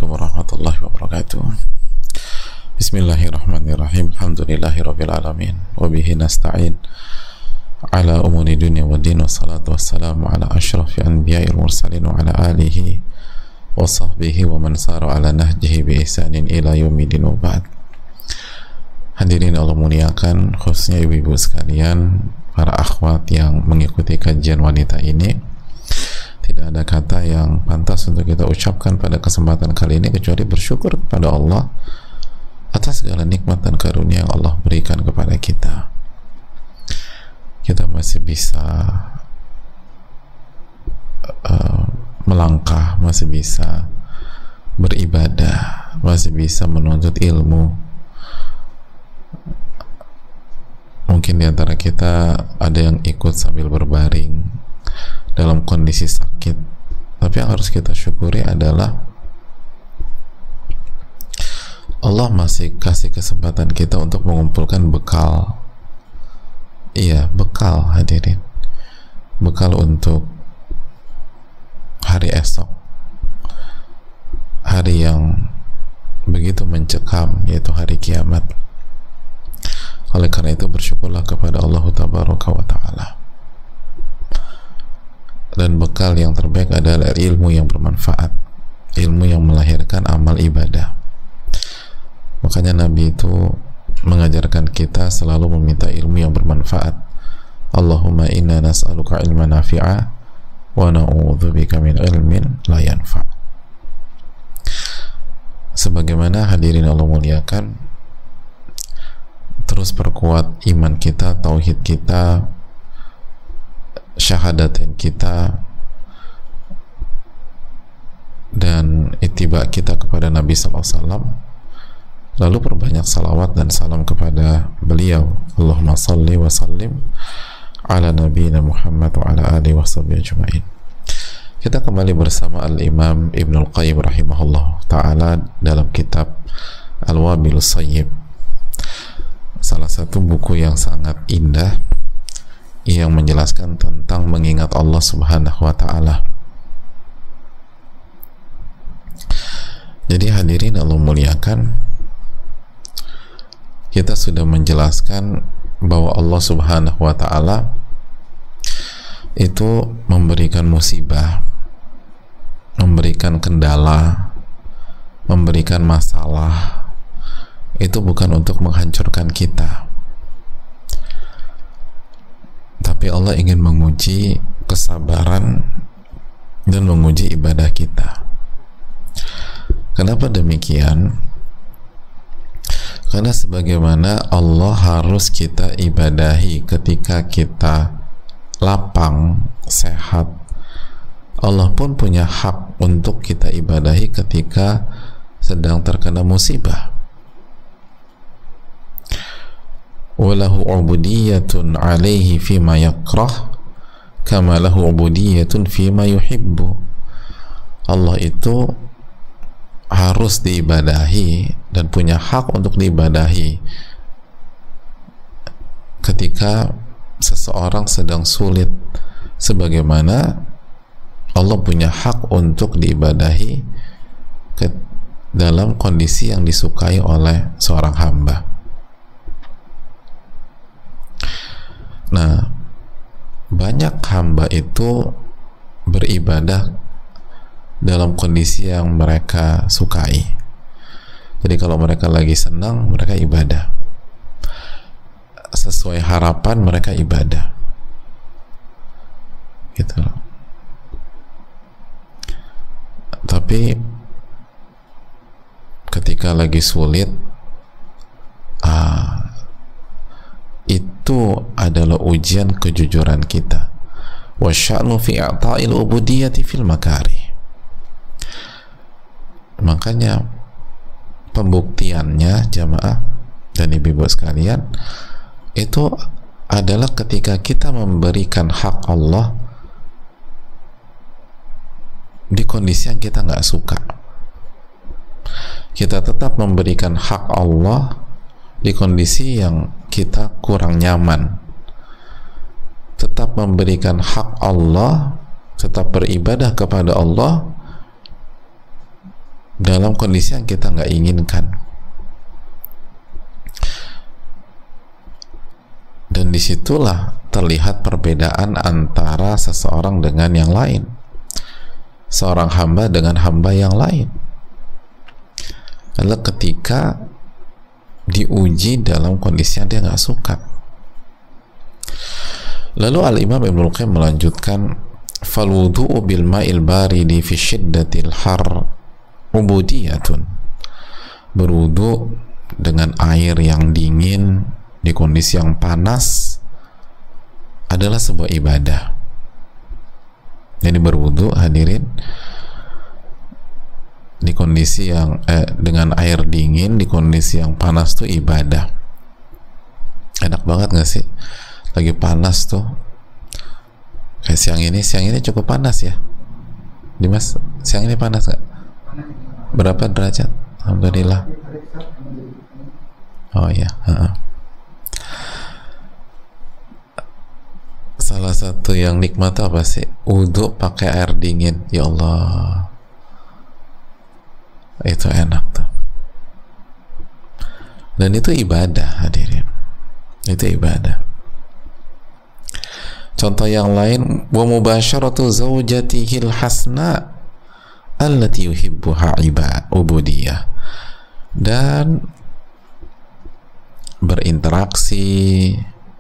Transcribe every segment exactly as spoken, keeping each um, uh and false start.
Assalamualaikum warahmatullahi wabarakatuh. Bismillahirrahmanirrahim. Alhamdulillahirabbil alamin. Wa bihi nasta'in ala umuri dunya waddin. Wassalatu wassalamu ala asyrafil anbiya'il mursalin wa ala alihi wa sahbihi wa man sara ala nahjihi bi ihsanin ila yaumil wa ba'd. Hadirin Allah muliakan, khususnya ibu-ibu sekalian, para akhwat yang mengikuti kajian wanita ini. Tidak ada kata yang pantas untuk kita ucapkan pada kesempatan kali ini kecuali bersyukur kepada Allah atas segala nikmat dan karunia yang Allah berikan kepada kita. Kita masih bisa uh, melangkah, masih bisa beribadah, masih bisa menuntut ilmu. Mungkin di antara kita ada yang ikut sambil berbaring dalam kondisi sakit, tapi yang harus kita syukuri adalah Allah masih kasih kesempatan kita untuk mengumpulkan bekal. Iya, bekal, hadirin, bekal untuk hari esok, hari yang begitu mencekam, yaitu hari kiamat. Oleh karena itu bersyukurlah kepada Allah Tabaraka wa Ta'ala. Dan bekal yang terbaik adalah ilmu yang bermanfaat, ilmu yang melahirkan amal ibadah. Makanya Nabi itu mengajarkan kita selalu meminta ilmu yang bermanfaat. Allahumma inna nas'aluka ilman nafi'a wa na'udzubika min ilmin la yanfa'. Sebagaimana hadirin Allah muliakan, terus perkuat iman kita, tauhid kita, syahadatin kita, dan ittiba kita kepada Nabi sallallahu alaihi wasallam. Lalu perbanyak salawat dan salam kepada beliau. Allahumma salli wa sallim ala nabiyina Muhammad wa ala alihi wa sahbihi ajma'in. Kita kembali bersama Al-Imam Ibnul Qayyim rahimahullah ta'ala dalam kitab Al-Wabilus Sayyib, salah satu buku yang sangat indah yang menjelaskan tentang mengingat Allah Subhanahu wa Ta'ala. Jadi hadirin Allah muliakan, kita sudah menjelaskan bahwa Allah Subhanahu wa Ta'ala itu memberikan musibah, memberikan kendala, memberikan masalah, itu bukan untuk menghancurkan kita, tapi Allah ingin menguji kesabaran dan menguji ibadah kita. Kenapa demikian? Karena sebagaimana Allah harus kita ibadahi ketika kita lapang, sehat, Allah pun punya hak untuk kita ibadahi ketika sedang terkena musibah. Walahu ubudiyatun alaihi fima yakrah kama lahu ubudiyatun fima yuhibbu. Allah itu harus diibadahi dan punya hak untuk diibadahi ketika seseorang sedang sulit, sebagaimana Allah punya hak untuk diibadahi ke dalam kondisi yang disukai oleh seorang hamba. Nah, banyak hamba itu beribadah dalam kondisi yang mereka sukai. Jadi kalau mereka lagi senang, mereka ibadah. Sesuai harapan, mereka ibadah. Gitu loh. Tapi ketika lagi sulit, ah, itu adalah ujian kejujuran kita. Wa sya'nu fi i'ta'il ubudiyyati fil makarih. Makanya pembuktiannya jamaah dan ibu-ibu sekalian itu adalah ketika kita memberikan hak Allah di kondisi yang kita nggak suka. Kita tetap memberikan hak Allah di kondisi yang kita kurang nyaman, tetap memberikan hak Allah, tetap beribadah kepada Allah dalam kondisi yang kita nggak inginkan. Dan disitulah terlihat perbedaan antara seseorang dengan yang lain, seorang hamba dengan hamba yang lain. Adalah ketika diuji dalam kondisi yang dia nggak suka. Lalu Al-Imam Ibnul Qayyim melanjutkan, fal wudu'u bil ma'il baridi fi syiddatil har ubudiyatun. Berwudu dengan air yang dingin di kondisi yang panas adalah sebuah ibadah. Jadi berwudu, hadirin, di kondisi yang eh, dengan air dingin di kondisi yang panas tuh ibadah. Enak banget gak sih? Lagi panas tuh, kayak siang ini siang ini cukup panas ya Dimas, siang ini panas gak? Berapa derajat? Alhamdulillah. Oh ya, uh-uh. Salah satu yang nikmat apa sih? Wudu pakai air dingin. Ya Allah, itu enak tuh. Dan itu ibadah, hadirin. Itu ibadah. Contoh yang lain, wa mubasharatu zawjatihil hasna allati yuhibbuha ubudiyah. Dan berinteraksi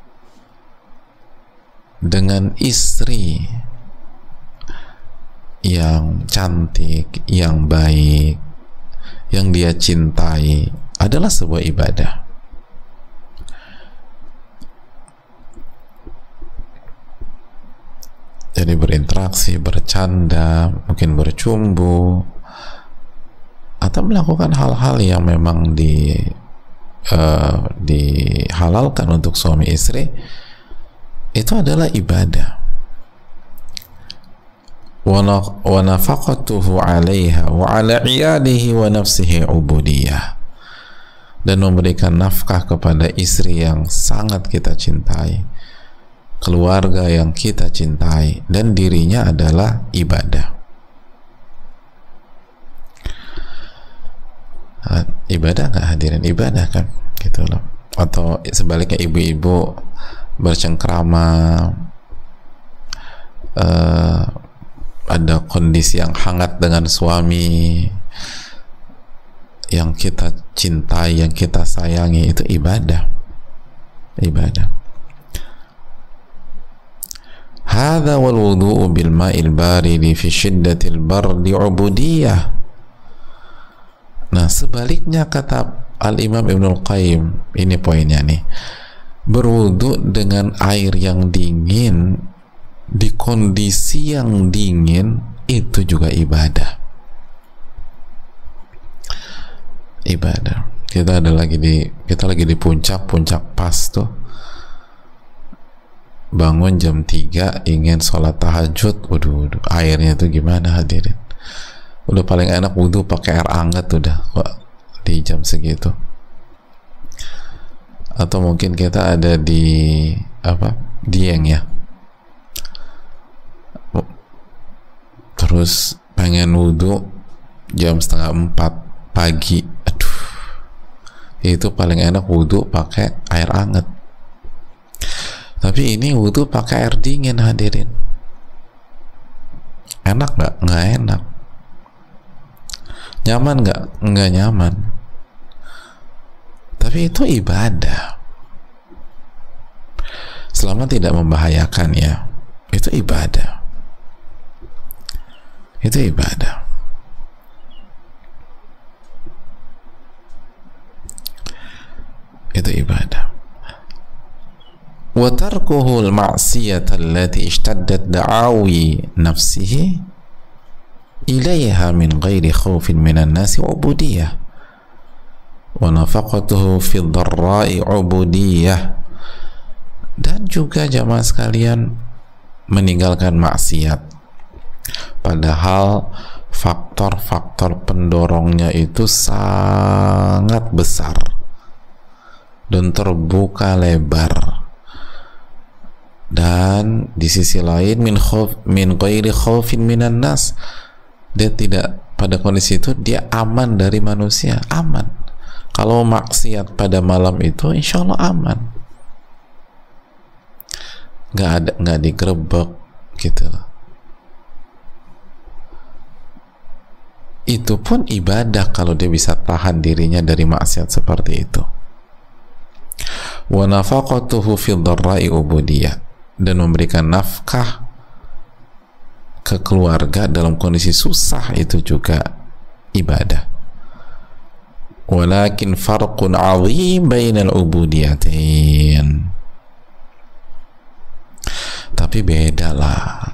dengan istri yang cantik, yang baik, yang dia cintai adalah sebuah ibadah. Jadi berinteraksi, bercanda, mungkin bercumbu, atau melakukan hal-hal yang memang di uh, dihalalkan untuk suami istri, itu adalah ibadah. Wa nafaqatuhu 'alaiha wa 'ala 'iyalihi wa nafsihi ubudiyah. Dan memberikan nafkah kepada istri yang sangat kita cintai, keluarga yang kita cintai, dan dirinya adalah ibadah. Ibadah nggak, hadirin? Ibadah kan, gitu loh. Atau sebaliknya, ibu-ibu bercengkrama, uh, ada kondisi yang hangat dengan suami yang kita cintai, yang kita sayangi, itu ibadah. Ibadah. Hadza wal wudu'u bil ma'il baridi fi syiddatil bardi ubudiyah. Nah, sebaliknya kata Al-Imam Ibnul Qayyim, ini poinnya nih, berwudu dengan air yang dingin di kondisi yang dingin itu juga ibadah. Ibadah. Kita ada lagi di kita lagi di puncak puncak pas tuh, bangun jam tiga ingin sholat tahajud, waduh, waduh airnya tuh gimana, hadirin? Udah paling enak wudu pakai air hangat udah kok di jam segitu. Atau mungkin kita ada di apa, Dieng ya, terus pengen wudu jam setengah empat pagi, aduh, itu paling enak wudu pakai air hangat. Tapi ini wudu pakai air dingin, hadirin. Enak nggak? Nggak enak. Nyaman nggak? Nggak nyaman. Tapi itu ibadah. Selama tidak membahayakan ya, itu ibadah. Itu ibadah. Itu ibadah. Wa tarkuhu al-ma'siyata allati ishtaddat da'awi nafsihi ilaiha min ghairi khawfin minan nasi ubudiyah wa nafaqatuhu fi dharra'i ubudiyah. Dan juga jamaah sekalian, meninggalkan maksiat padahal faktor-faktor pendorongnya itu sangat besar dan terbuka lebar, dan di sisi lain min khauf min ghairi khaufin minan nas, dia tidak pada kondisi itu dia aman dari manusia, aman. Kalau maksiat pada malam itu insya Allah aman, nggak ada, nggak digerebek gitu loh. Itu pun ibadah kalau dia bisa tahan dirinya dari maksiat seperti itu. Wa nafaqatuhu fi dharra'i ubudiyah, dan memberikan nafkah ke keluarga dalam kondisi susah itu juga ibadah. Walakin farqun 'azim bainal ubudiyatain. Tapi bedalah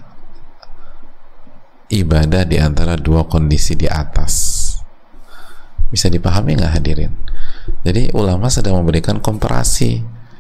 ibadah di antara dua kondisi di atas. Bisa dipahami nggak hadirin? Jadi ulama sedang memberikan komparasi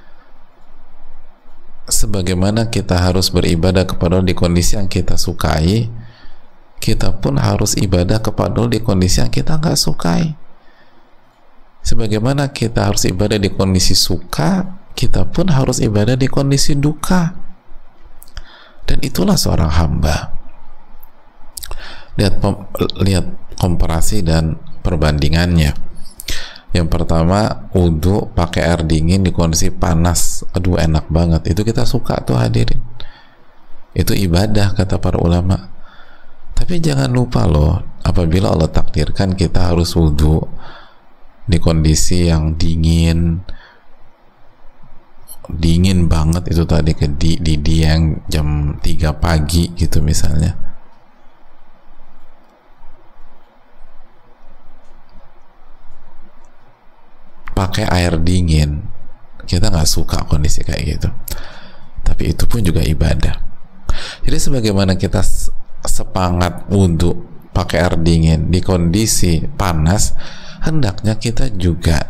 sebagaimana kita harus beribadah kepada Allah di kondisi yang kita sukai, kita pun harus ibadah kepada Allah di kondisi yang kita nggak sukai. Sebagaimana kita harus ibadah di kondisi suka, kita pun harus ibadah di kondisi duka. Dan itulah seorang hamba. Lihat lihat komparasi dan perbandingannya. Yang pertama, wudhu pakai air dingin di kondisi panas, aduh enak banget, itu kita suka tuh hadirin, itu ibadah kata para ulama. Tapi jangan lupa loh, apabila Allah takdirkan kita harus wudhu di kondisi yang dingin dingin banget, itu tadi ke di, di, di yang jam tiga pagi gitu misalnya, pakai air dingin, kita nggak suka kondisi kayak gitu, tapi itu pun juga ibadah. Jadi sebagaimana kita semangat wudhu pakai air dingin di kondisi panas, hendaknya kita juga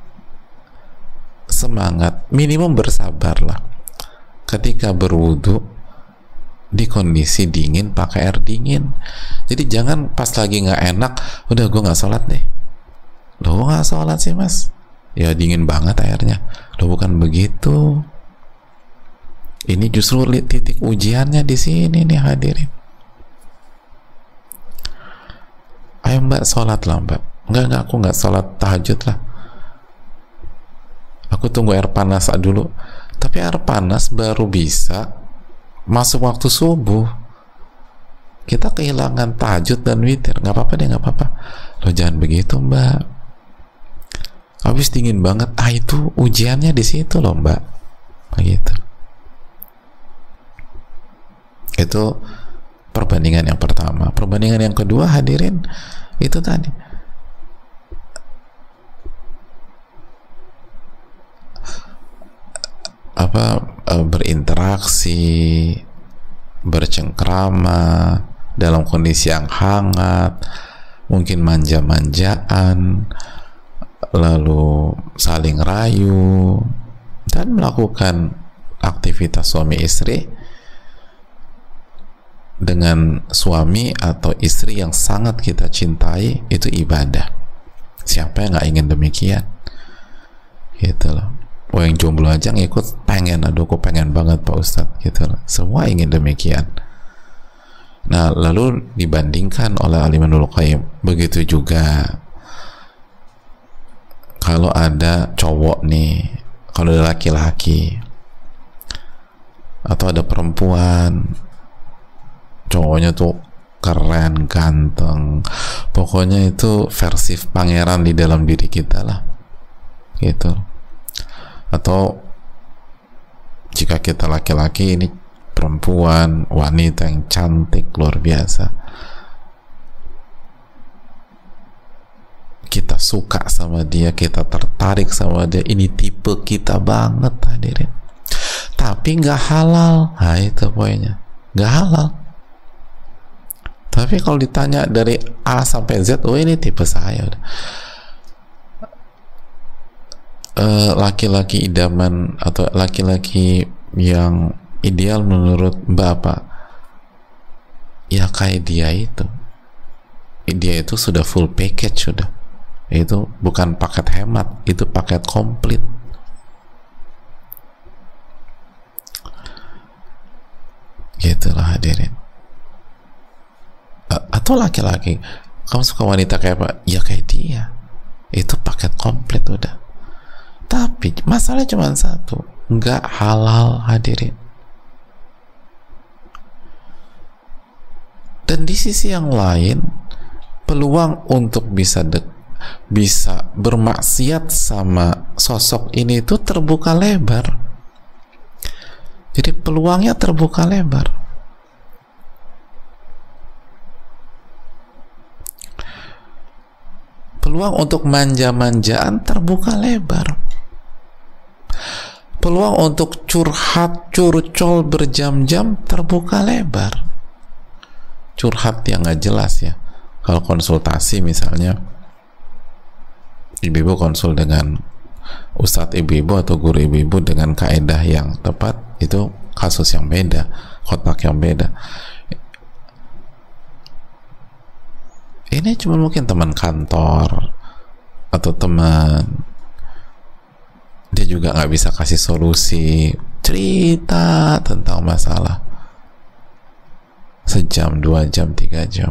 semangat, minimum bersabarlah ketika berwudhu di kondisi dingin pakai air dingin. Jadi jangan pas lagi nggak enak, udah gue nggak sholat deh. Loh, nggak sholat sih mas? Ya dingin banget airnya. Loh, bukan begitu. Ini justru titik ujiannya di sini nih hadirin. Ayo mbak sholat lah mbak. Enggak, enggak, aku nggak sholat tahajud lah. Aku tunggu air panas dulu. Tapi air panas baru bisa masuk waktu subuh. Kita kehilangan tahajud dan witir. Nggak apa-apa deh, nggak apa-apa. Loh jangan begitu mbak. Habis dingin banget, ah itu ujiannya di situ loh mbak, begitu. Itu perbandingan yang pertama. Perbandingan yang kedua hadirin, itu tadi apa, berinteraksi, bercengkrama dalam kondisi yang hangat, mungkin manja-manjaan, lalu saling rayu, dan melakukan aktivitas suami istri dengan suami atau istri yang sangat kita cintai, itu ibadah. Siapa yang nggak ingin demikian? Gitu loh. Oh, yang jomblo aja ngikut pengen, aduh aku pengen banget Pak Ustadz, gitu loh. Semua ingin demikian. Nah, lalu dibandingkan oleh Al-Imam Al-Qayyim, begitu juga kalau ada cowok nih, kalau ada laki-laki atau ada perempuan, cowoknya tuh keren, ganteng, pokoknya itu versi pangeran di dalam diri kita lah, gitu. Atau jika kita laki-laki, ini perempuan, wanita yang cantik luar biasa, kita suka sama dia, kita tertarik sama dia, ini tipe kita banget hadirin, tapi nggak halal. Nah itu poinnya, nggak halal. Tapi kalau ditanya dari A sampai Z, oh ini tipe saya. Uh, laki-laki idaman atau laki-laki yang ideal menurut Mbak apa? Ya kayak dia itu. Dia itu sudah full package sudah. Itu bukan paket hemat, itu paket komplit. Gitulah hadirin. Atau laki-laki Kamu suka wanita kayak apa? Ya kayak dia. Itu paket komplit udah. Tapi masalah cuma satu, nggak halal hadirin. Dan di sisi yang lain, peluang untuk bisa dek, bisa bermaksiat sama sosok ini itu terbuka lebar. Jadi peluangnya terbuka lebar. Peluang untuk manja-manjaan terbuka lebar. Peluang untuk curhat, curcol berjam-jam terbuka lebar. Curhat yang nggak jelas ya. Kalau konsultasi misalnya, ibu-ibu konsul dengan ustadz ibu-ibu atau guru ibu-ibu dengan kaedah yang tepat, itu kasus yang beda, kotak yang beda. Ini cuma mungkin teman kantor atau teman, dia juga nggak bisa kasih solusi, cerita tentang masalah sejam, dua jam, tiga jam.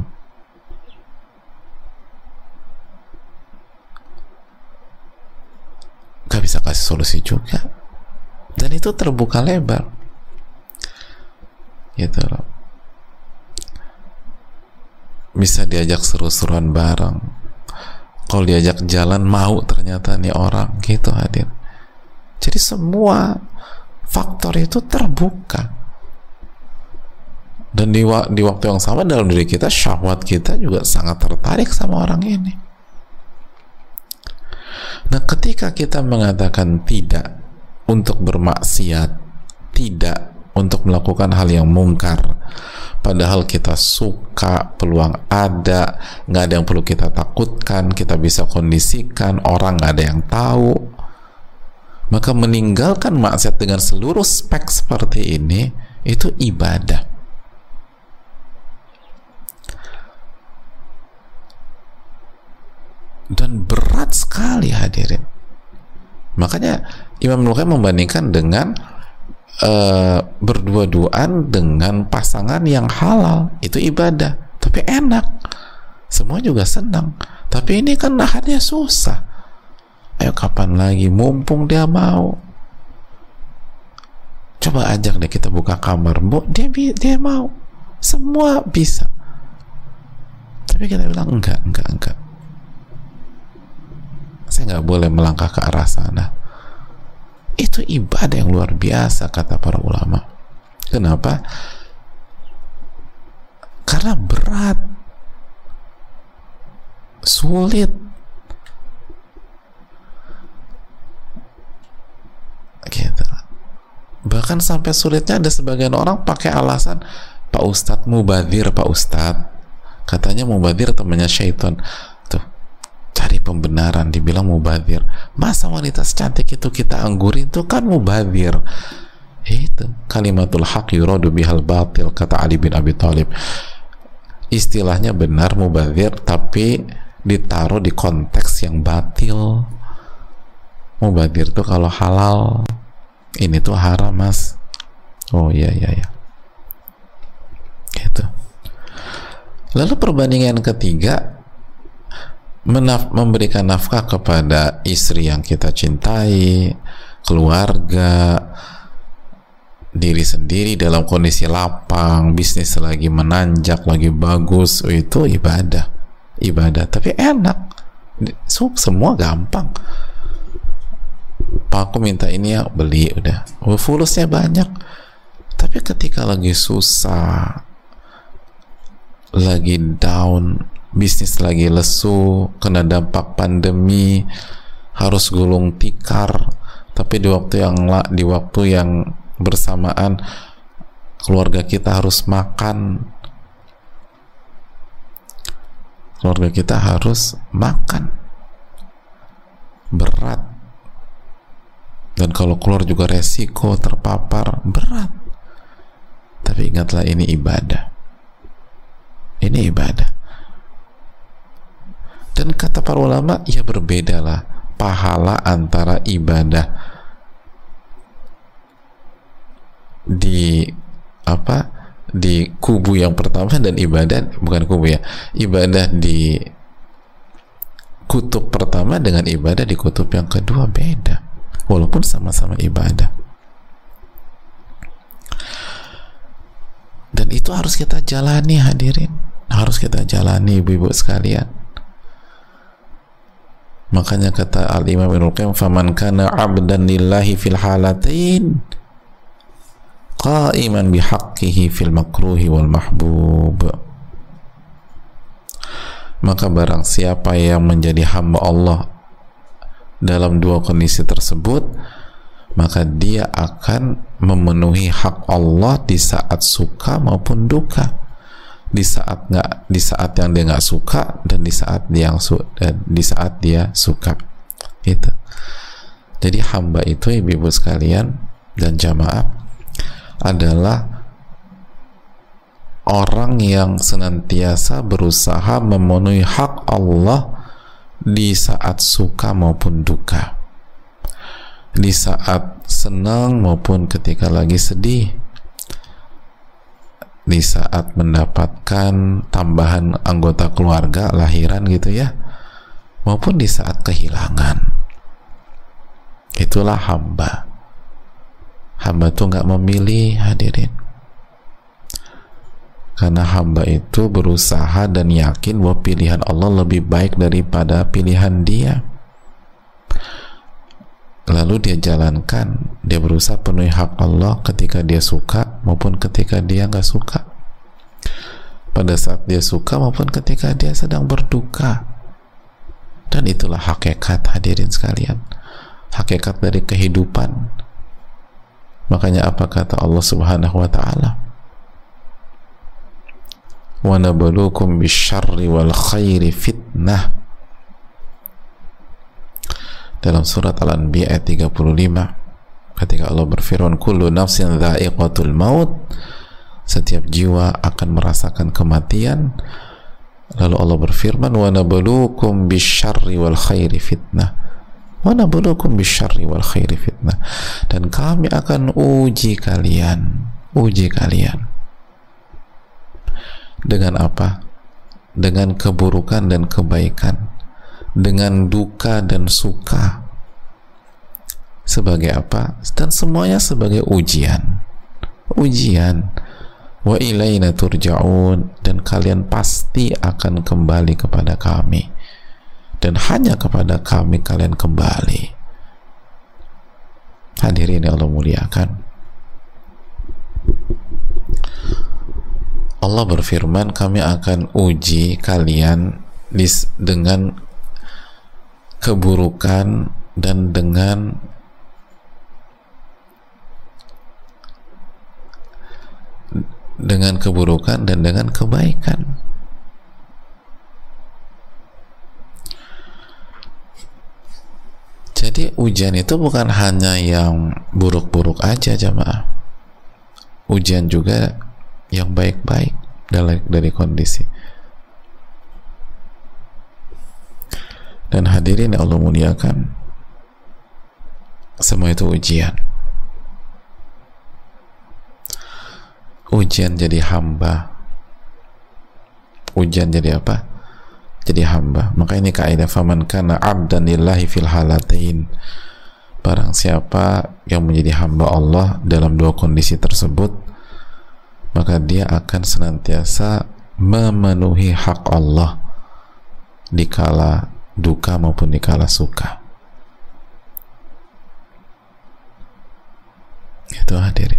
Gak bisa kasih solusi juga, dan itu terbuka lebar gitu loh. Bisa diajak seru-seruan bareng, kalau diajak jalan mau ternyata nih orang gitu hadir. Jadi semua faktor itu terbuka, dan di, wa di waktu yang sama dalam diri kita, syahwat kita juga sangat tertarik sama orang ini. Nah, ketika kita mengatakan tidak untuk bermaksiat, tidak untuk melakukan hal yang mungkar, padahal kita suka, peluang ada, nggak ada yang perlu kita takutkan, kita bisa kondisikan, orang nggak ada yang tahu, maka meninggalkan maksiat dengan seluruh spek seperti ini, itu ibadah. Dan berat sekali hadirin. Makanya Imam Al-Qayyim membandingkan dengan uh, berdua-duaan dengan pasangan yang halal, itu ibadah, tapi enak, semua juga senang. Tapi ini kan nahannya susah. Ayo kapan lagi, mumpung dia mau, coba ajak deh kita buka kamar, bu, dia dia mau, semua bisa. Tapi kita bilang enggak, enggak, enggak. Saya nggak boleh melangkah ke arah sana. Itu ibadah yang luar biasa kata para ulama. Kenapa? Karena berat, sulit. Gitu. Bahkan sampai sulitnya ada sebagian orang pakai alasan, Pak Ustadz mubadzir, Pak Ustadz katanya mubadzir temannya syaitan. Cari pembenaran, dibilang mubadzir. Masa wanita secantik itu kita anggurin, itu kan mubadzir. Itu kalimatul haq yuradu bihal batil, kata Ali bin Abi Thalib. Istilahnya benar mubadzir, tapi ditaruh di konteks yang batil. Mubadzir itu kalau halal, ini tuh haram, mas. Oh iya iya iya. Gitu. Lalu perbandingan ketiga, Menaf memberikan nafkah kepada istri yang kita cintai, keluarga, diri sendiri dalam kondisi lapang, bisnis lagi menanjak, lagi bagus, itu ibadah, ibadah. Tapi enak, semua gampang. Pak, aku minta ini ya, beli, udah. Oh, fulusnya banyak. Tapi ketika lagi susah, lagi down, bisnis lagi lesu, kena dampak pandemi, harus gulung tikar, tapi di waktu yang di waktu yang bersamaan keluarga kita harus makan, keluarga kita harus makan, berat. Dan kalau keluar juga resiko terpapar, berat. Tapi ingatlah, ini ibadah, ini ibadah. Dan kata para ulama, ya berbedalah pahala antara ibadah di apa di kubu yang pertama dan ibadah, bukan kubu ya, ibadah di kutub pertama dengan ibadah di kutub yang kedua beda, walaupun sama-sama ibadah. Dan itu harus kita jalani, hadirin, harus kita jalani, ibu-ibu sekalian. Makanya kata Al-Imam Ibnul Qayyim, faman kana 'abdan lillahi fil halatain qa'iman bihaqqihi fil makruhi wal mahbub. Maka barang siapa yang menjadi hamba Allah dalam dua kondisi tersebut, maka dia akan memenuhi hak Allah di saat suka maupun duka, di saat nggak, di saat yang dia nggak suka dan di saat dia yang su, dan di saat dia suka. Itu. Jadi hamba itu, ibu-ibu sekalian dan jamaah, adalah orang yang senantiasa berusaha memenuhi hak Allah di saat suka maupun duka, di saat senang maupun ketika lagi sedih, di saat mendapatkan tambahan anggota keluarga lahiran gitu ya, maupun di saat kehilangan. Itulah hamba. Hamba itu nggak memilih, hadirin, karena hamba itu berusaha dan yakin bahwa pilihan Allah lebih baik daripada pilihan dia, lalu dia jalankan, dia berusaha penuhi hak Allah ketika dia suka maupun ketika dia nggak suka, pada saat dia suka maupun ketika dia sedang berduka. Dan itulah hakikat, hadirin sekalian, hakikat dari kehidupan. Makanya apa kata Allah Subhanahu wa ta'ala, wa nabluukum bisyarri wal khairi fitnah, dalam surat Al-Anbiya ayat tiga puluh lima, ketika Allah berfirman, kullu nafsin dha'iqatul maut, setiap jiwa akan merasakan kematian. Lalu Allah berfirman, wa nabluukum bisyarri wal khairi fitnah, wa nabluukum bisyarri wal khairi fitnah, dan kami akan uji kalian, uji kalian dengan apa? Dengan keburukan dan kebaikan, dengan duka dan suka. Sebagai apa? Dan semuanya sebagai ujian, ujian. Wa ilaina turja'un, dan kalian pasti akan kembali kepada kami, dan hanya kepada kami kalian kembali. Hadirin yang Allah muliakan, Allah berfirman, kami akan uji kalian dengan keburukan dan dengan dengan keburukan dan dengan kebaikan. Jadi ujian itu bukan hanya yang buruk-buruk aja, jamaah. Ujian juga yang baik-baik dari, dari kondisi. Dan hadirin yang Allah muliakan, semua itu ujian. Ujian jadi hamba. Ujian jadi apa? Jadi hamba. Maka ini kaidah, faman kana 'abdan lillahi fil halatain, barang siapa yang menjadi hamba Allah dalam dua kondisi tersebut, maka dia akan senantiasa memenuhi hak Allah di kala duka maupun di kala suka. Itu hadirin.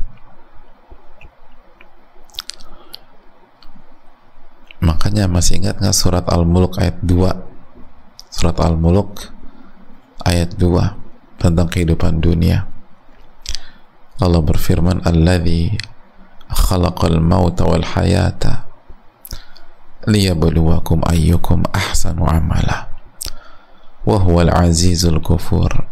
Makanya masih ingat nggak surat Al-Mulk ayat dua? Surat Al-Mulk ayat dua tentang kehidupan dunia. Allah berfirman, alladzi khalaqal mauta wal hayata liyabluwakum ayyukum ahsanu amala wa huwal azizul ghafur.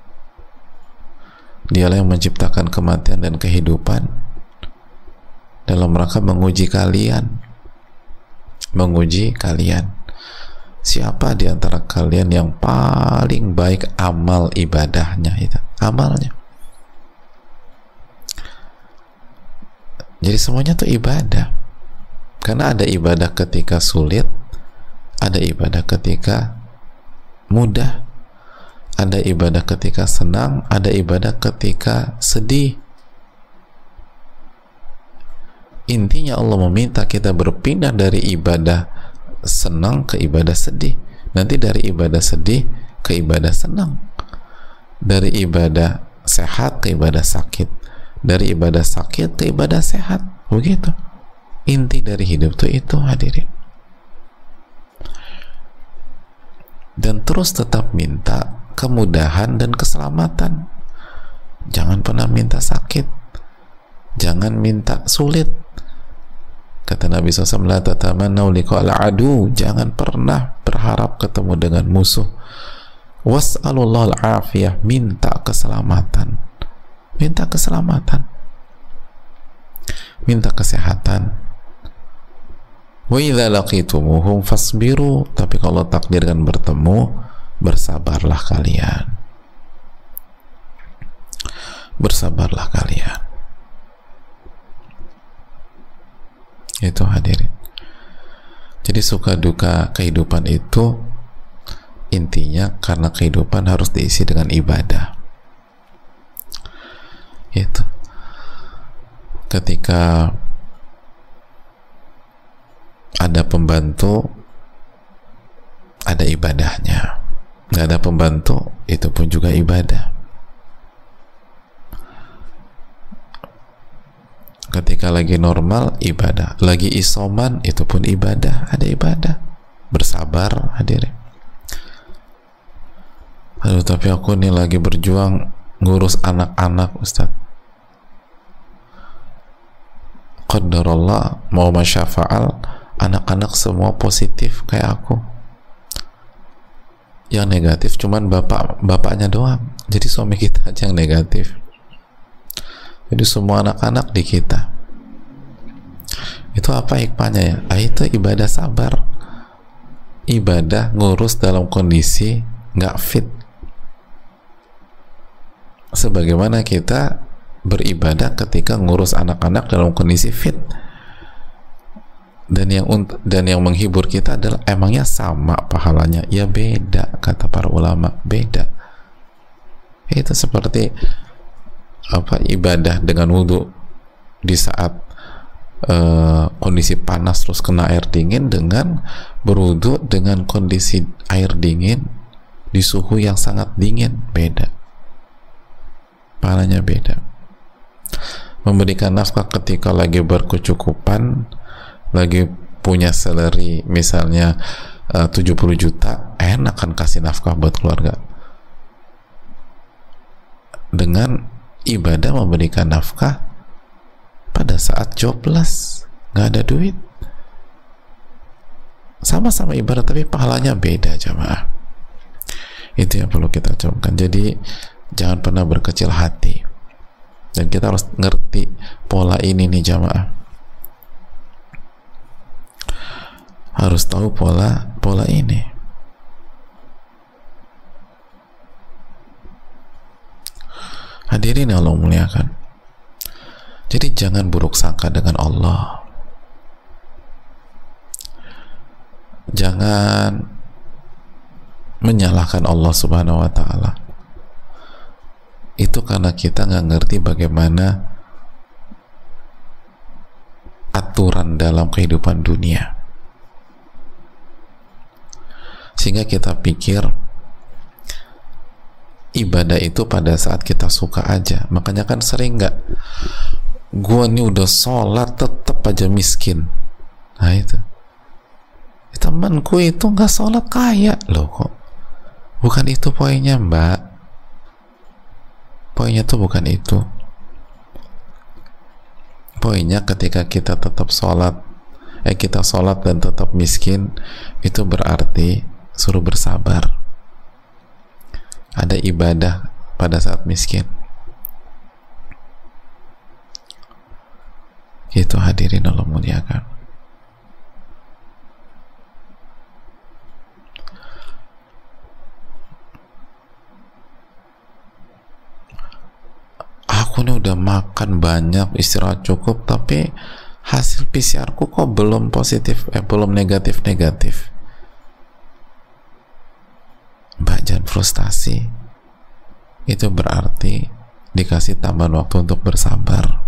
Dialah yang menciptakan kematian dan kehidupan dalam rangka menguji kalian, menguji kalian siapa di antara kalian yang paling baik amal ibadahnya, itu amalnya. Jadi semuanya tuh ibadah. Karena ada ibadah ketika sulit, ada ibadah ketika mudah, ada ibadah ketika senang, ada ibadah ketika sedih. Intinya Allah meminta kita berpindah dari ibadah senang ke ibadah sedih, nanti dari ibadah sedih ke ibadah senang, dari ibadah sehat ke ibadah sakit, dari ibadah sakit ke ibadah sehat. Begitu inti dari hidup tuh itu, hadirin. Dan terus tetap minta kemudahan dan keselamatan. Jangan pernah minta sakit, jangan minta sulit. Kata Nabi shallallahu alaihi wasallam, la tatamannau liqa'al adu, jangan pernah berharap ketemu dengan musuh. Was'alullahal afiyah, minta keselamatan, minta keselamatan, minta kesehatan. Wa idza laqitumuhum fasbiru, tapi kalau takdirkan bertemu, bersabarlah kalian. Bersabarlah kalian. Itu hadirin. Jadi suka duka kehidupan itu intinya karena kehidupan harus diisi dengan ibadah. Itu. Ketika ada pembantu, ada ibadahnya. Nggak ada pembantu, itu pun juga ibadah. Ketika lagi normal, ibadah. Lagi isoman, itu pun ibadah. Ada ibadah. Bersabar, hadirin. Aduh, tapi aku nih lagi berjuang ngurus anak-anak, Ustaz. Qadarullah, mau masyafa'al, anak-anak semua positif kayak aku. Yang negatif cuman bapak bapaknya doang. Jadi suami kita aja yang negatif. Jadi semua anak-anak di kita. Itu apa hikmahnya ya? Ah, itu ibadah sabar. Ibadah ngurus dalam kondisi nggak fit. Sebagaimana kita beribadah ketika ngurus anak-anak dalam kondisi fit. Dan yang dan yang menghibur kita adalah, emangnya sama pahalanya? Ya beda, kata para ulama, beda. Itu seperti apa, ibadah dengan wudhu di saat uh, kondisi panas terus kena air dingin, dengan berwudhu dengan kondisi air dingin di suhu yang sangat dingin, beda, pahalanya beda. Memberikan nafkah ketika lagi berkecukupan, lagi punya salary misalnya uh, tujuh puluh juta, enak kan kasih nafkah buat keluarga. Dengan ibadah memberikan nafkah pada saat jobless, nggak ada duit, sama-sama ibadah tapi pahalanya beda, jamaah. Itu yang perlu kita camkan. Jadi jangan pernah berkecil hati, dan kita harus ngerti pola ini nih, jamaah. Harus tahu pola pola ini. Hadirin Allah muliakan. Jadi jangan buruk sangka dengan Allah. Jangan menyalahkan Allah Subhanahu wa ta'ala. Itu karena kita nggak ngerti bagaimana aturan dalam kehidupan dunia, sehingga kita pikir ibadah itu pada saat kita suka aja. Makanya kan sering nggak, gua nih udah sholat tetap aja miskin. Nah itu, temanku itu nggak sholat kaya loh kok. Bukan itu poinnya, mbak. Poinnya tuh bukan itu. Poinnya ketika kita tetap sholat, eh kita sholat dan tetap miskin, itu berarti suruh bersabar. Ada ibadah pada saat miskin. Itu hadirin Allah muliakan. Aku nih udah makan makan banyak, istirahat cukup, tapi hasil P C R ku kok belum positif, eh belum negatif-negatif. Mbak, jangan frustasi. Itu berarti dikasih tambahan waktu untuk bersabar.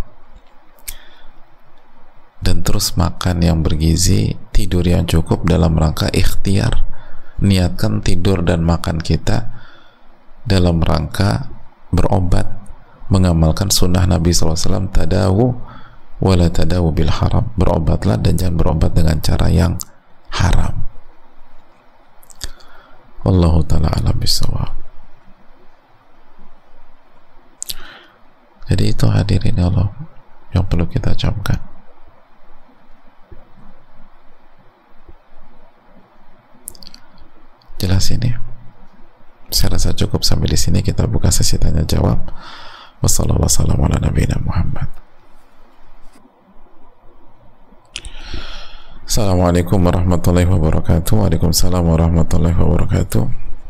Dan terus makan yang bergizi, tidur yang cukup dalam rangka ikhtiar. Niatkan tidur dan makan kita dalam rangka berobat, mengamalkan sunnah Nabi shallallahu alaihi wasallam, tadawu wala tadawu bil haram. Berobatlah dan jangan berobat dengan cara yang haram. Wallahu ta'ala a'lam bishawab. Jadi itu hadirin Allah yang perlu kita camkan. Jelas ini? Saya rasa cukup sampai di sini. Kita buka sesi tanya jawab. Wassalamualaikum warahmatullahi wabarakatuh. Assalamualaikum warahmatullahi wabarakatuh. Waalaikumsalam warahmatullahi wabarakatuh.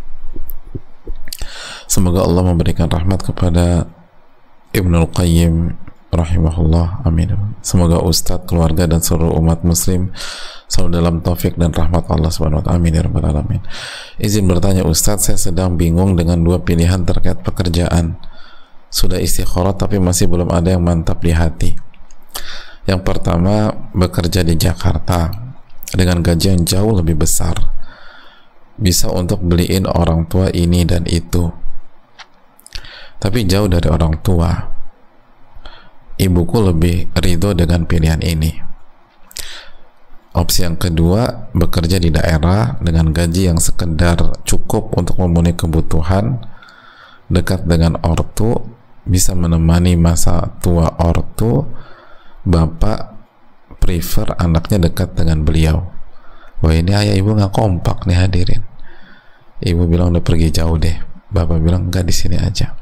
Semoga Allah memberikan rahmat kepada Ibnul Qayyim rahimahullah, amin. Semoga Ustadz, keluarga, dan seluruh umat muslim selalu dalam taufik dan rahmat Allah subhanahu wa ta'ala, amin ya rabbal alamin. Izin bertanya Ustadz, saya sedang bingung dengan dua pilihan terkait pekerjaan. Sudah istikharah tapi masih belum ada yang mantap di hati. Yang pertama, bekerja di Jakarta dengan gaji yang jauh lebih besar, bisa untuk beliin orang tua ini dan itu, tapi jauh dari orang tua. Ibuku lebih ridho dengan pilihan ini. Opsi yang kedua, bekerja di daerah dengan gaji yang sekedar cukup untuk memenuhi kebutuhan, dekat dengan ortu, bisa menemani masa tua ortu. Bapak prefer anaknya dekat dengan beliau. Wah, ini ayah ibu nggak kompak nih hadirin. Ibu bilang udah pergi jauh deh, bapak bilang enggak, di sini aja.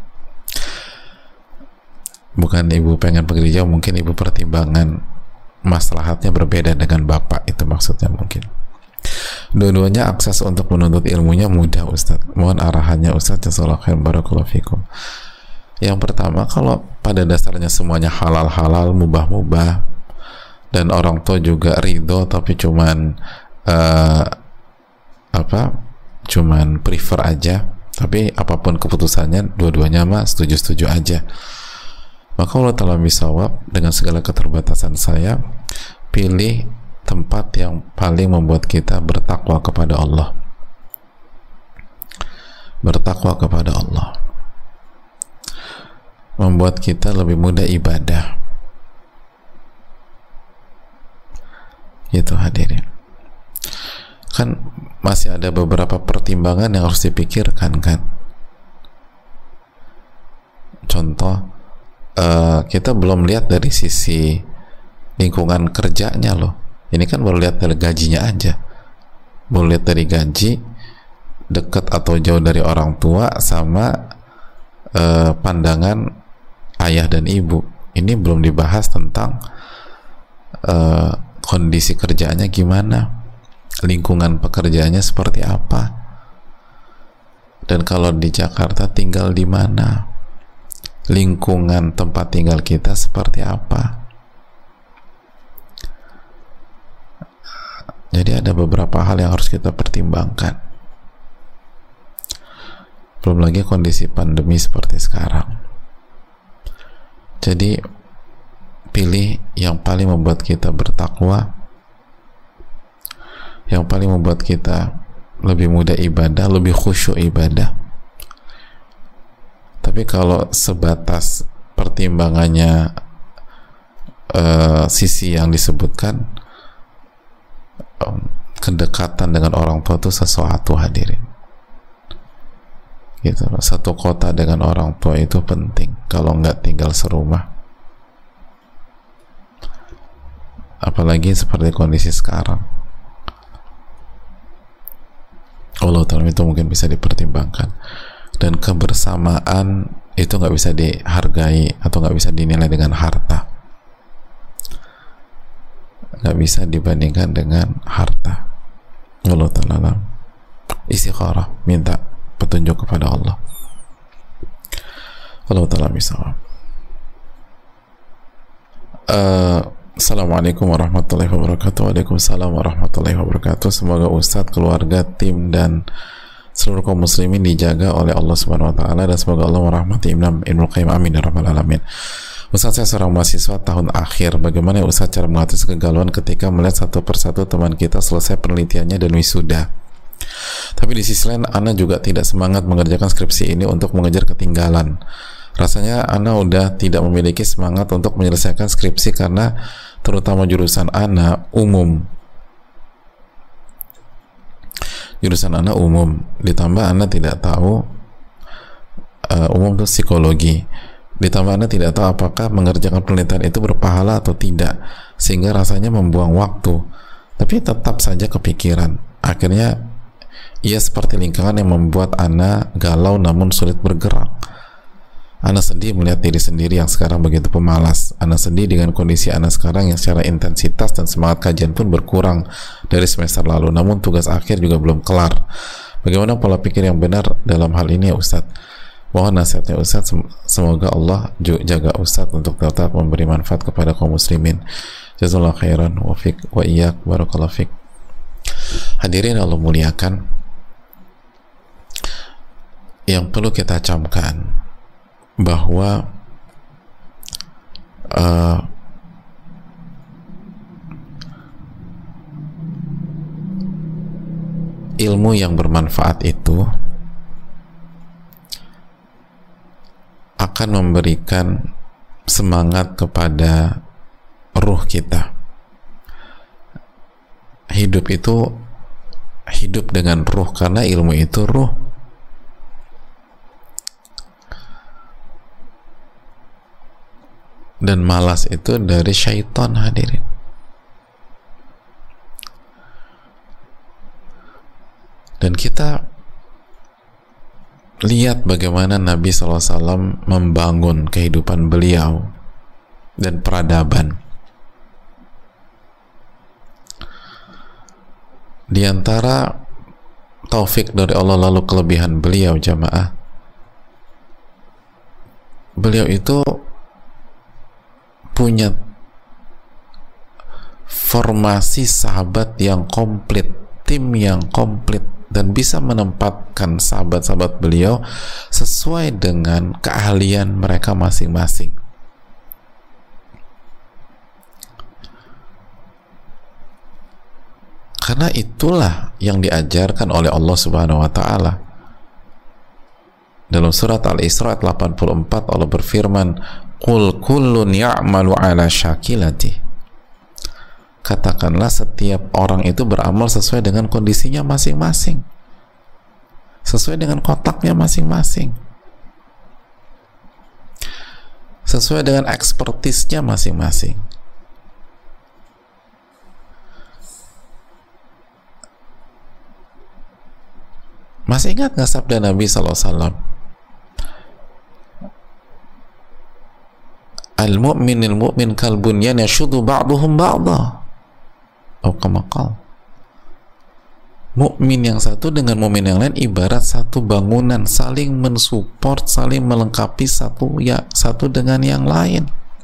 Bukan ibu pengen pergi jauh, mungkin ibu pertimbangan maslahatnya berbeda dengan bapak, itu maksudnya mungkin. Dua-duanya akses untuk menuntut ilmunya mudah Ustadz. Mohon arahannya Ustadz. Jazakallahu khairan, barakallahu fikum. Yang pertama, kalau pada dasarnya semuanya halal-halal, mubah-mubah, dan orang tua juga ridho, tapi cuman uh, apa, cuman prefer aja, tapi apapun keputusannya, dua-duanya mah setuju-setuju aja. Maka Allah Ta'ala bisawab, dengan segala keterbatasan saya, pilih tempat yang paling membuat kita bertakwa kepada Allah. Bertakwa kepada Allah membuat kita lebih mudah ibadah. Gitu hadirin. Kan masih ada beberapa pertimbangan yang harus dipikirkan kan. Contoh, uh, kita belum lihat dari sisi lingkungan kerjanya loh. Ini kan baru lihat dari gajinya aja. Baru lihat dari gaji, dekat atau jauh dari orang tua, sama uh, pandangan ayah dan ibu. Ini belum dibahas tentang uh, kondisi kerjaannya gimana, lingkungan pekerjaannya seperti apa, dan kalau di Jakarta tinggal di mana, lingkungan tempat tinggal kita seperti apa. Jadi ada beberapa hal yang harus kita pertimbangkan. Belum lagi kondisi pandemi seperti sekarang. Jadi pilih yang paling membuat kita bertakwa, yang paling membuat kita lebih mudah ibadah, lebih khusyuk ibadah. Tapi kalau sebatas pertimbangannya uh, sisi yang disebutkan, um, kedekatan dengan orang tua itu sesuatu hadirin. Gitu, satu kota dengan orang tua itu penting. Kalau nggak tinggal serumah, apalagi seperti kondisi sekarang, Allah Ta'ala, itu mungkin bisa dipertimbangkan. Dan kebersamaan itu nggak bisa dihargai atau nggak bisa dinilai dengan harta, nggak bisa dibandingkan dengan harta. Allah Ta'ala istikharah, minta petunjuk kepada Allah. Allah Ta'ala bisa. Uh, Assalamualaikum warahmatullahi wabarakatuh. Waalaikumsalam warahmatullahi wabarakatuh. Semoga Ustadz, keluarga, tim, dan seluruh kaum muslimin dijaga oleh Allah Subhanahu wa taala, dan semoga Allah merahmati Imam Ibnu Qayyim, amin ya rabbal alamin. Ustadz, saya seorang mahasiswa tahun akhir. Bagaimana Ustadz cara mengatasi kegalauan ketika melihat satu persatu teman kita selesai penelitiannya dan wisuda? Tapi di sisi lain, Ana juga tidak semangat mengerjakan skripsi ini untuk mengejar ketinggalan. Rasanya Ana udah tidak memiliki semangat untuk menyelesaikan skripsi karena terutama jurusan Ana umum. Jurusan Ana umum, ditambah Ana tidak tahu uh, umum itu psikologi. Ditambah Ana tidak tahu apakah mengerjakan penelitian itu berpahala atau tidak, sehingga rasanya membuang waktu. Tapi tetap saja kepikiran. Akhirnya ia seperti lingkaran yang membuat Ana galau namun sulit bergerak. Ana sedih melihat diri sendiri yang sekarang begitu pemalas. Ana sedih dengan kondisi Ana sekarang yang secara intensitas dan semangat kajian pun berkurang dari semester lalu, namun tugas akhir juga belum kelar. Bagaimana pola pikir yang benar dalam hal ini ya Ustadz? Mohon nasihatnya Ustadz. Semoga Allah jaga Ustadz untuk tetap memberi manfaat kepada kaum muslimin. Jazakallahu khairan wa fiq wa iyyak, barakallahu fiq. Hadirin Allah muliakan, yang perlu kita camkan bahwa uh, ilmu yang bermanfaat itu akan memberikan semangat kepada ruh kita. Hidup itu hidup dengan ruh, karena ilmu itu ruh. Dan malas itu dari syaitan, hadirin. Dan kita lihat bagaimana Nabi shallallahu alaihi wasallam membangun kehidupan beliau dan peradaban. Di antara taufik dari Allah lalu kelebihan beliau, jamaah, beliau itu punya formasi sahabat yang komplit, tim yang komplit, dan bisa menempatkan sahabat-sahabat beliau sesuai dengan keahlian mereka masing-masing. Karena itulah yang diajarkan oleh Allah Subhanahu wa taala. Dalam surat Al-Isra ayat delapan puluh empat Allah berfirman, "Qul kullun ya'malu 'ala syakilati." Katakanlah setiap orang itu beramal sesuai dengan kondisinya masing-masing, sesuai dengan kotaknya masing-masing, sesuai dengan ekspertisnya masing-masing. Masih ingat nggak sabda Nabi sallallahu alaihi wasallam? Al-mu'minil mu'min kal bunyan yashuddu ba'duhum ba'dha. Oh, kamakal. Mukmin yang satu dengan mukmin yang lain ibarat satu bangunan, saling mensupport, saling melengkapi satu ya satu dengan yang lain.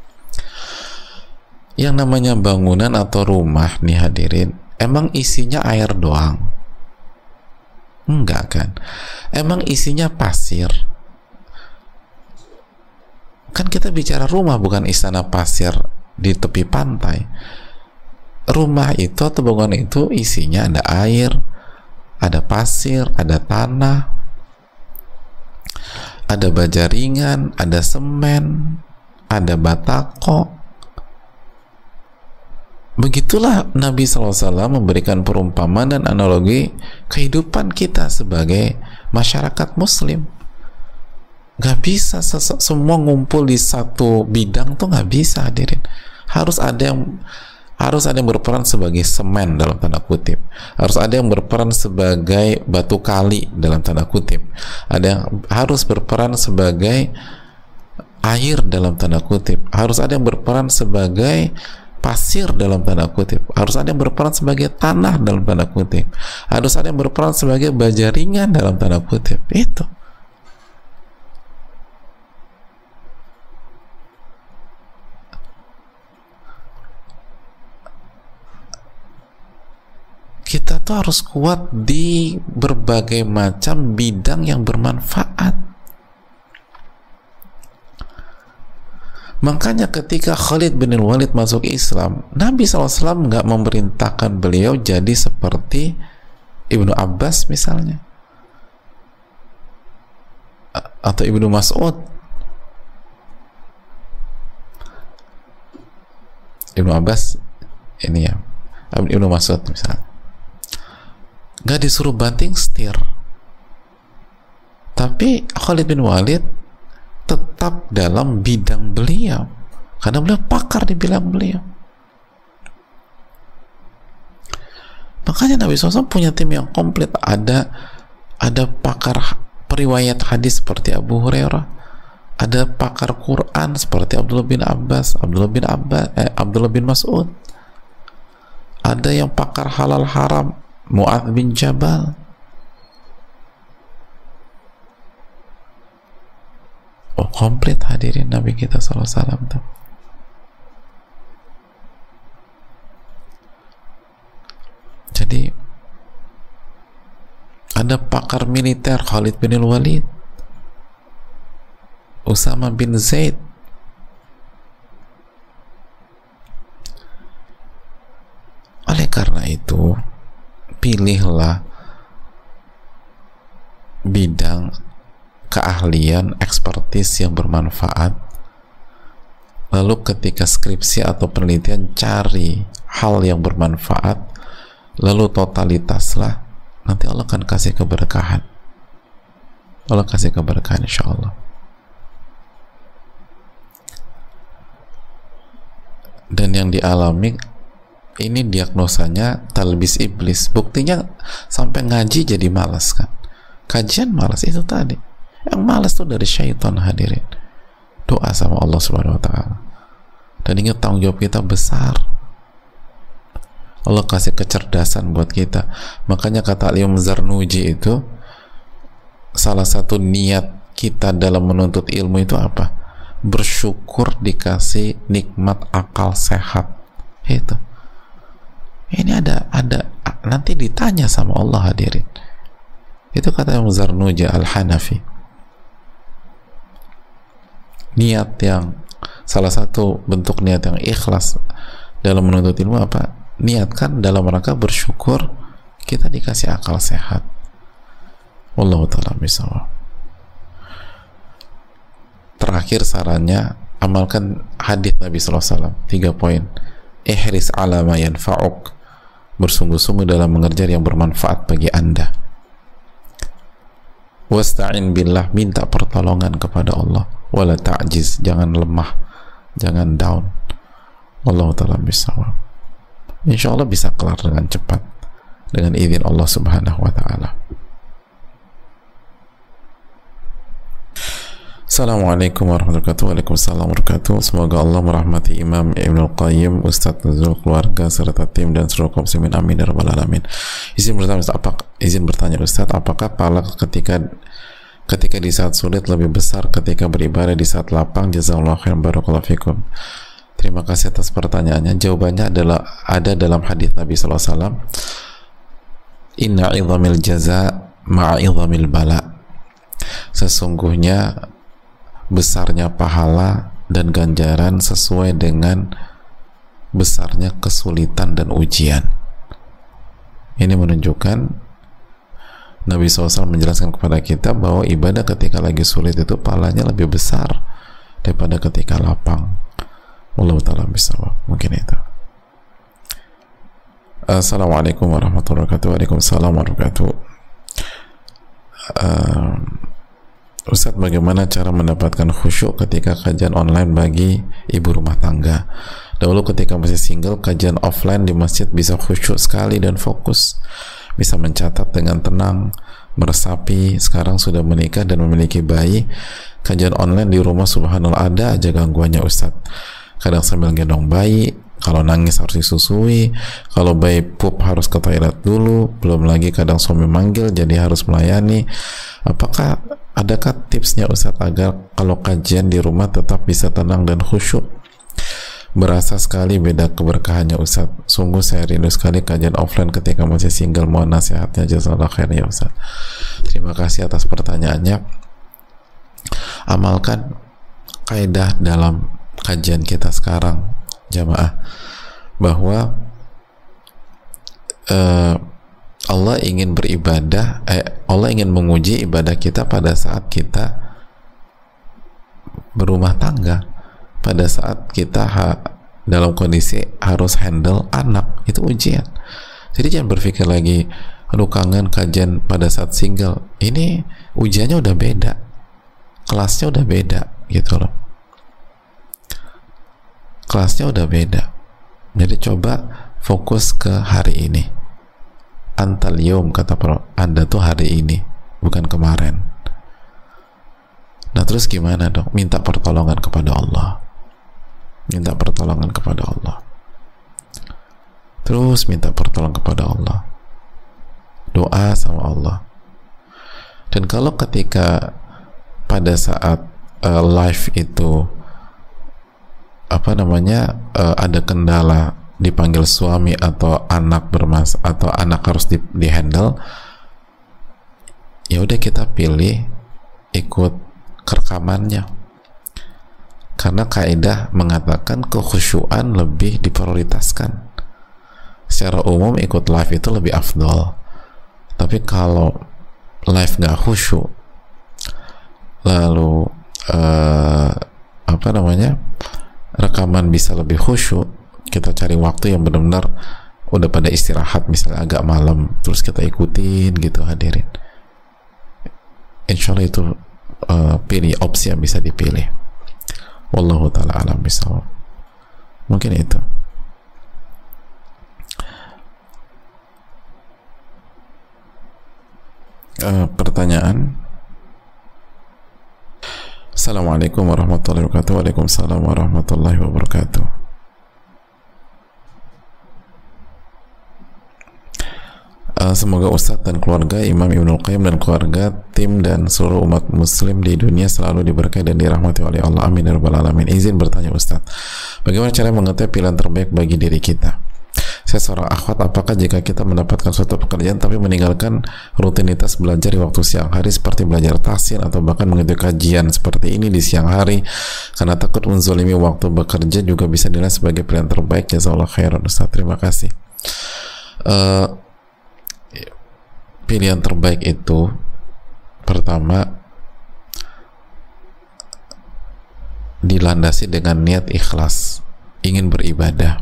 Yang namanya bangunan atau rumah nih hadirin, emang isinya air doang? Enggak kan? Emang isinya pasir? Kan kita bicara rumah, bukan istana pasir di tepi pantai. Rumah itu atau bangunan itu isinya ada air, ada pasir, ada tanah, ada baja ringan, ada semen, ada batako. Begitulah Nabi shallallahu alaihi wasallam memberikan perumpamaan dan analogi kehidupan kita sebagai masyarakat muslim. Gak bisa semua ngumpul di satu bidang tuh, gak bisa hadirin. Harus ada yang harus ada yang berperan sebagai semen dalam tanda kutip, harus ada yang berperan sebagai batu kali dalam tanda kutip, ada yang harus berperan sebagai air dalam tanda kutip, harus ada yang berperan sebagai pasir dalam tanda kutip, harus ada yang berperan sebagai tanah dalam tanda kutip, harus ada yang berperan sebagai baja ringan dalam tanda kutip. Itu kita tuh harus kuat di berbagai macam bidang yang bermanfaat. Makanya ketika Khalid bin Walid masuk Islam, Nabi shallallahu alaihi wasallam nggak memerintahkan beliau jadi seperti Ibnu Abbas misalnya, atau Ibnu Mas'ud. Ibnu Abbas ini ya, Ibnu Mas'ud misalnya, nggak disuruh banting setir, tapi Khalid bin Walid tetap dalam bidang beliau karena beliau pakar di bidang beliau. Makanya Nabi shallallahu alaihi wasallam punya tim yang komplit. Ada ada pakar periwayat hadis seperti Abu Hurairah, ada pakar Quran seperti Abdullah bin Abbas, Abdullah bin Abbas, eh, Abdullah bin Mas'ud. Ada yang pakar halal haram, Mu'adz bin Jabal. Oh, komplit hadirin Nabi kita shallallahu alaihi wasallam tuh. Jadi ada pakar militer Khalid bin Walid, Usama bin Zaid. Oleh karena itu, pilihlah bidang keahlian, ekspertis yang bermanfaat. Lalu ketika skripsi atau penelitian, cari hal yang bermanfaat, lalu totalitaslah. Nanti Allah akan kasih keberkahan. Allah kasih keberkahan insya Allah. Dan yang dialami ini diagnosanya talbis iblis. Buktinya sampai ngaji jadi malas kan. Kajian malas itu tadi. Yang malas tuh dari syaitan hadirin. Doa sama Allah Subhanahu wa taala. Dan ingat tanggung jawab kita besar. Allah kasih kecerdasan buat kita. Makanya kata Imam Zarnuji itu, salah satu niat kita dalam menuntut ilmu itu apa? Bersyukur dikasih nikmat akal sehat. Itu. Ini ada ada nanti ditanya sama Allah hadirin. Itu kata Imam Zarnuji Al-Hanafi. Niat yang salah satu bentuk niat yang ikhlas dalam menuntut ilmu apa? Niatkan dalam rangka bersyukur kita dikasih akal sehat. Wallahu ta'ala bisawab. Terakhir sarannya, amalkan hadis Nabi sallallahu alaihi wasallam. Tiga poin. Ihris ala ma yanfa'uk. Bersungguh-sungguh dalam mengerjakan yang bermanfaat bagi Anda. Wasta'in billah, minta pertolongan kepada Allah. Wala ta'jiz, jangan lemah, jangan down. Wallahu ta'ala bisawab. Insya Allah bisa kelar dengan cepat dengan izin Allah Subhanahu wa ta'ala. Assalamualaikum warahmatullahi wabarakatuh. Waalaikumsalam warahmatullahi wabarakatuh. Semoga Allah merahmati Imam Ibnul Qayyim, Ustadz Nuzul, keluarga serta tim dan seluruh kaum muslimin, amin ya rabbal alamin. Izin bertanya Ustaz, apa, izin bertanya Ustaz, apakah pahala ketika ketika di saat sulit lebih besar ketika beribadah di saat lapang? Jazakallahu khairan, barakallahu fikum. Terima kasih atas pertanyaannya. Jawabannya adalah ada dalam hadis Nabi sallallahu alaihi wasallam, inna idhamil jaza ma'a idhamil bala. Sesungguhnya besarnya pahala dan ganjaran sesuai dengan besarnya kesulitan dan ujian. Ini menunjukkan Nabi sallallahu alaihi wasallam menjelaskan kepada kita bahwa ibadah ketika lagi sulit itu pahalanya lebih besar daripada ketika lapang. Wallahu ta'ala bisawab. Mungkin itu. Assalamualaikum warahmatullahi wabarakatuh. Waalaikumsalam warahmatullahi wabarakatuh. Uh, Ustadz, bagaimana cara mendapatkan khusyuk ketika kajian online bagi ibu rumah tangga? Dahulu ketika masih single, kajian offline di masjid bisa khusyuk sekali dan fokus, bisa mencatat dengan tenang, meresapi. Sekarang sudah menikah dan memiliki bayi, kajian online di rumah subhanallah ada aja gangguannya Ustadz. Kadang sambil gendong bayi, kalau nangis harus disusui, kalau bayi pup harus ke toilet dulu, belum lagi kadang suami manggil jadi harus melayani. Apakah adakah tipsnya Ustadz agar kalau kajian di rumah tetap bisa tenang dan khusyuk? Berasa sekali beda keberkahannya Ustaz. Sungguh saya rindu sekali kajian offline ketika masih single. Mohon nasihatnya, jazakallahu khair ya Ustaz. Terima kasih atas pertanyaannya. Amalkan kaidah dalam kajian kita sekarang, jamaah, bahwa uh, Allah ingin beribadah, eh, Allah ingin menguji ibadah kita pada saat kita berumah tangga, pada saat kita ha, dalam kondisi harus handle anak. Itu ujian. Jadi jangan berpikir lagi, aduh kangen kajian pada saat single. Ini ujiannya udah beda, kelasnya udah beda gitu loh, kelasnya udah beda. Jadi coba fokus ke hari ini. Antal yom, kata Pro, Anda tuh hari ini, bukan kemarin. Nah terus gimana dong? Minta pertolongan kepada Allah, minta pertolongan kepada Allah, terus minta pertolongan kepada Allah, doa sama Allah. Dan kalau ketika pada saat uh, live itu apa namanya uh, ada kendala, dipanggil suami atau anak bermas atau anak harus di, di handle, ya udah kita pilih ikut rekamannya, karena kaidah mengatakan kekhusyuan lebih diprioritaskan. Secara umum ikut live itu lebih afdol, tapi kalau live nggak khusyuk, lalu uh, apa namanya rekaman bisa lebih khusyuk, kita cari waktu yang benar-benar udah pada istirahat, misalnya agak malam, terus kita ikutin gitu, hadirin. Insya Allah itu uh, pilih opsi yang bisa dipilih. Wallahu ta'ala alam bisawab. Mungkin itu. Uh, pertanyaan. Assalamualaikum warahmatullahi wabarakatuh. Waalaikumsalam warahmatullahi wabarakatuh. Uh, semoga Ustadz dan keluarga Imam Ibnul Qayyim dan keluarga, tim dan seluruh umat muslim di dunia selalu diberkahi dan dirahmati oleh Allah. Amin ya rabbal alamin. Izin bertanya Ustadz, bagaimana cara mengetahui pilihan terbaik bagi diri kita? Saya seorang akhwat, apakah jika kita mendapatkan suatu pekerjaan tapi meninggalkan rutinitas belajar di waktu siang hari seperti belajar tahsin atau bahkan mengikuti kajian seperti ini di siang hari karena takut menzolimi waktu bekerja, juga bisa dinilai sebagai pilihan terbaik? Jazakallahu khairan Ustaz. Terima kasih. Uh, pilihan terbaik itu pertama dilandasi dengan niat ikhlas, ingin beribadah.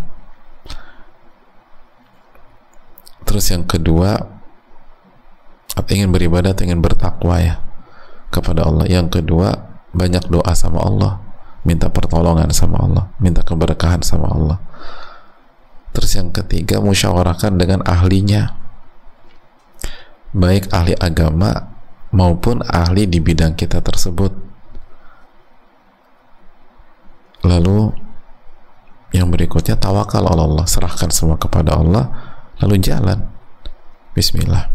Terus yang kedua, ingin beribadah atau ingin bertakwa ya kepada Allah. Yang kedua, banyak doa sama Allah, minta pertolongan sama Allah, minta keberkahan sama Allah. Terus yang ketiga, musyawarahkan dengan ahlinya, baik ahli agama maupun ahli di bidang kita tersebut. Lalu yang berikutnya, tawakal ala Allah, serahkan semua kepada Allah, lalu jalan, bismillah.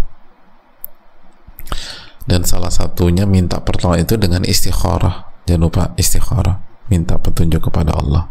Dan salah satunya minta pertolongan itu dengan istikharah. Jangan lupa istikharah, minta petunjuk kepada Allah.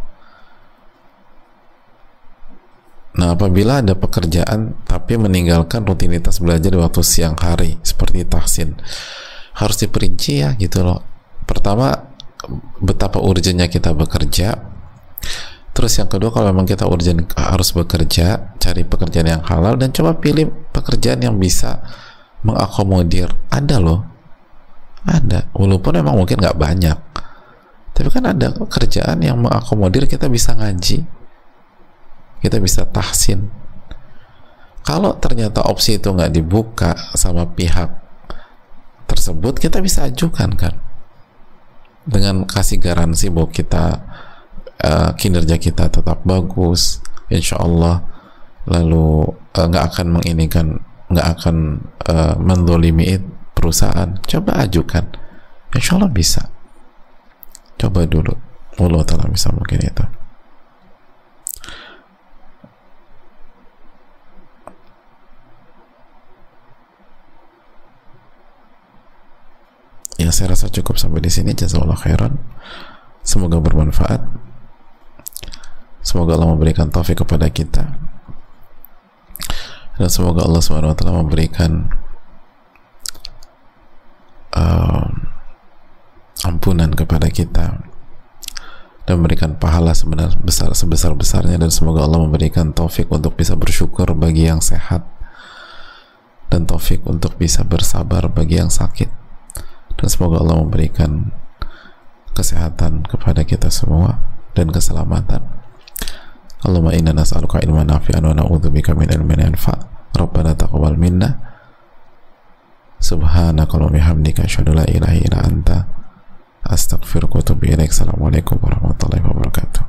Nah, apabila ada pekerjaan tapi meninggalkan rutinitas belajar di waktu siang hari seperti tahsin, harus diperinci ya gitu loh. Pertama, betapa urgennya kita bekerja. Terus yang kedua, kalau memang kita urgent harus bekerja, cari pekerjaan yang halal dan coba pilih pekerjaan yang bisa mengakomodir. Ada loh, ada, walaupun memang mungkin nggak banyak, tapi kan ada pekerjaan yang mengakomodir. Kita bisa ngaji, kita bisa tahsin. Kalau ternyata opsi itu nggak dibuka sama pihak tersebut, kita bisa ajukan kan, dengan kasih garansi bahwa kita uh, kinerja kita tetap bagus, insya Allah, lalu nggak uh, akan menginikan, nggak akan uh, mendolimi perusahaan. Coba ajukan, insya Allah bisa. Coba dulu, Allah Ta'ala bisa mungkin itu. Ya, saya rasa cukup sampai di sini. Jazakallahu khairan. Semoga bermanfaat. Semoga Allah memberikan taufik kepada kita, dan semoga Allah subhanahu wa taala memberikan uh, ampunan kepada kita dan memberikan pahala sebenar besar sebesar besarnya, dan semoga Allah memberikan taufik untuk bisa bersyukur bagi yang sehat, dan taufik untuk bisa bersabar bagi yang sakit, dan semoga Allah memberikan kesehatan kepada kita semua dan keselamatan. Allahumma inna nas'aluka ilman nafi'an wa na'udzubika min ilmin la yanfa'. Rabbana taqabbal minna. Subhanaka wa bihamdika asyhadu an la ilaha illa anta astaghfiruka wa atubu ilaik. Assalamualaikum warahmatullahi wabarakatuh.